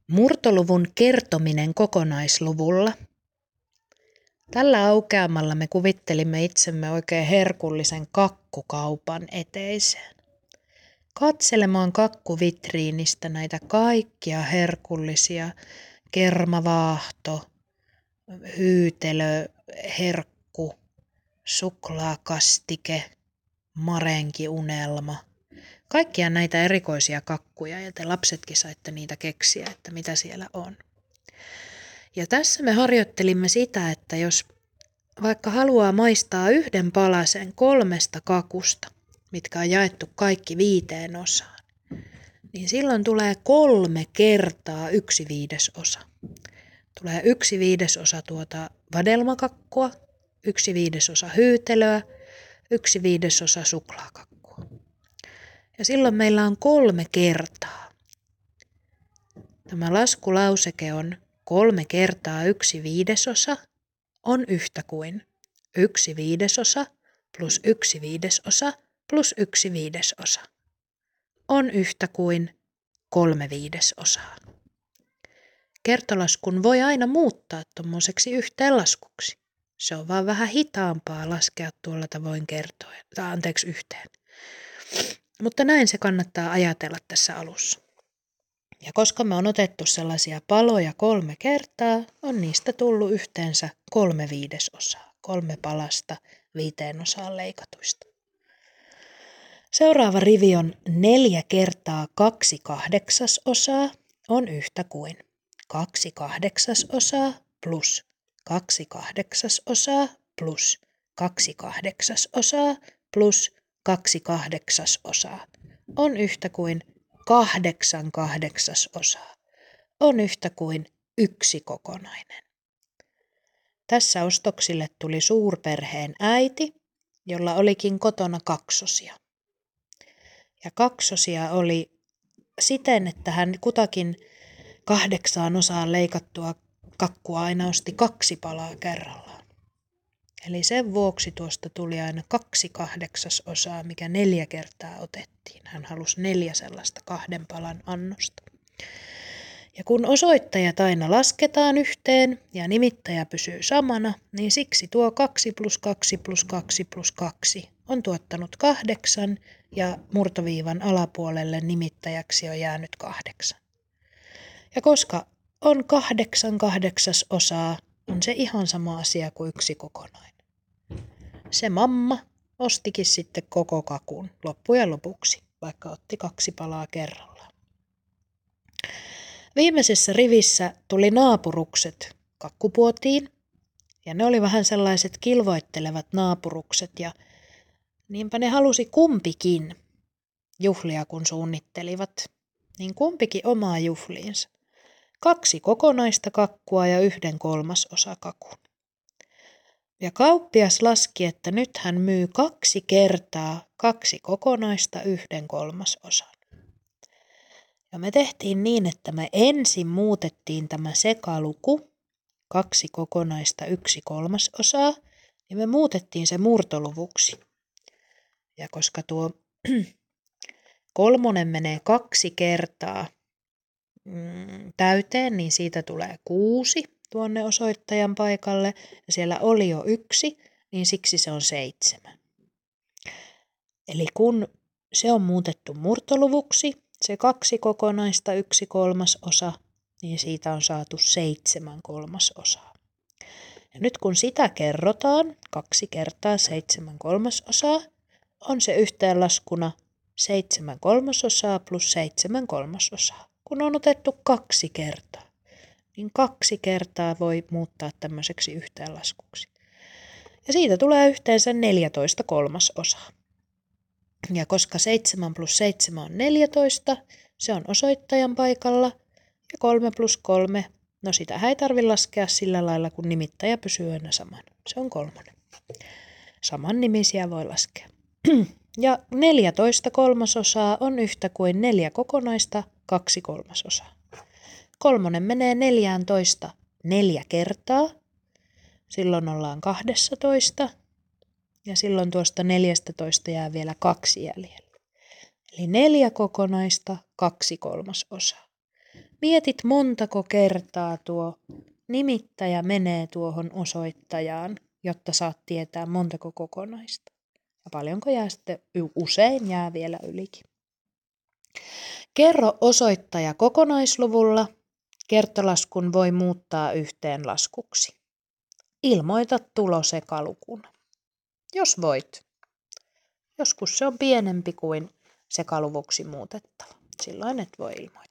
Murtoluvun kertominen kokonaisluvulla. Tällä aukeamalla me kuvittelimme itsemme oikein herkullisen kakkukaupan eteiseen. Katselemaan kakkuvitriinistä näitä kaikkia herkullisia kermavaahto, hyytelö, herkku, suklaakastike, marenkiunelma. Kaikkia näitä erikoisia kakkuja ja te lapsetkin saitte niitä keksiä, että mitä siellä on. Ja tässä me harjoittelimme sitä, että jos vaikka haluaa maistaa yhden palasen 3 kakusta, mitkä on jaettu kaikki 5 osaan, niin silloin tulee 3 kertaa 1/5. Tulee 1/5 tuota vadelmakakkua, 1/5 hyytelöä, 1/5 suklaakakkua. Ja silloin meillä on 3 kertaa. Tämä laskulauseke on 3 kertaa 1/5 on yhtä kuin 1/5 plus 1/5 plus 1/5 on yhtä kuin 3/5. Kertolaskun voi aina muuttaa tommoseksi yhteenlaskuksi. Se on vaan vähän hitaampaa laskea tuolla tavoin yhteen. Mutta näin se kannattaa ajatella tässä alussa. Ja koska me on otettu sellaisia paloja 3 kertaa, on niistä tullut yhteensä 3/5. 3 palasta 5 osaan leikatuista. Seuraava rivi on 4 kertaa 2/8 on yhtä kuin 2/8 plus 2/8 plus 2/8 plus 2/8 on yhtä kuin 8/8 on yhtä kuin 1 kokonainen. Tässä ostoksille tuli suurperheen äiti, jolla olikin kotona 2. Ja 2 oli siten, että hän kutakin 8 osaan leikattua kakkua aina osti 2 palaa kerrallaan. Eli sen vuoksi tuosta tuli aina 2/8, mikä 4 kertaa otettiin. Hän halusi 4 sellaista 2 palan annosta. Ja kun osoittajat aina lasketaan yhteen ja nimittäjä pysyy samana, niin siksi tuo 2 plus 2 plus 2 plus 2 on tuottanut 8 ja murtoviivan alapuolelle nimittäjäksi on jäänyt 8. Ja koska on 8/8, on se ihan sama asia kuin 1 kokonainen. Se mamma ostikin sitten koko kakun loppujen lopuksi, vaikka otti 2 palaa kerrallaan. Viimeisessä rivissä tuli naapurukset kakkupuotiin, ja ne oli vähän sellaiset kilvoittelevat naapurukset, ja niinpä ne halusi kumpikin juhlia, kun suunnittelivat, niin kumpikin omaa juhliinsa. 2 kokonaista kakkua ja 1/3 kakun. Ja kauppias laski, että nyt hän myy 2 kertaa 2 kokonaista 1/3. Ja me tehtiin niin, että me ensin muutettiin tämä sekaluku 2 kokonaista 1/3, niin me muutettiin se murtoluvuksi. Ja koska tuo 3 menee 2 kertaa täyteen, niin siitä tulee 6 tuonne osoittajan paikalle. Ja siellä oli jo 1, niin siksi se on 7. Eli kun se on muutettu murtoluvuksi, se 2 kokonaista 1/3, niin siitä on saatu 7/3. Ja nyt kun sitä kerrotaan 2 kertaa 7/3, on se yhteenlaskuna 7/3 plus 7/3. Kun on otettu 2 kertaa, niin 2 kertaa voi muuttaa tämmöiseksi yhteenlaskuksi. Ja siitä tulee yhteensä 14/3. Ja koska 7 plus 7 on 14, se on osoittajan paikalla. Ja 3 plus 3, no sitä ei tarvitse laskea sillä lailla, kun nimittäjä pysyy aina saman. Se on 3. Saman nimisiä voi laskea. Ja 14/3 on yhtä kuin 4 kokonaista 2/3. 3 menee 14 4 kertaa. Silloin ollaan 12. Ja silloin tuosta 14 jää vielä 2 jäljellä. Eli 4 kokonaista 2/3. Mietit montako kertaa tuo nimittäjä menee tuohon osoittajaan, jotta saat tietää montako kokonaista. Ja paljonko jää sitten, usein jää vielä ylikin. Kerro osoittaja kokonaisluvulla. Kertolaskun voi muuttaa yhteenlaskuksi. Ilmoita tulos ekalukuna, jos voit. Joskus se on pienempi kuin sekaluvuksi muutettava. Silloin et voi ilmoittaa.